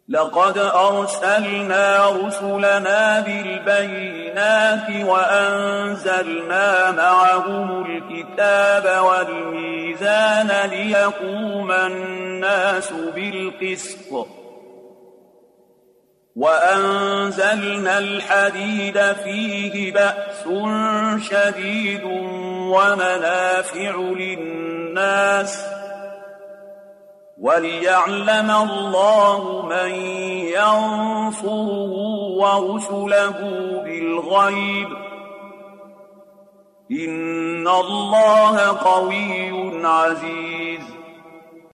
لقد أرسلنا رسلنا بالبينات وأنزلنا معهم الكتاب والميزان ليقوم الناس بالقسط وأنزلنا الحديد فيه بأس شديد ومنافع للناس وليعلم الله من ينصره ورسله بالغيب إن الله قوي عزيز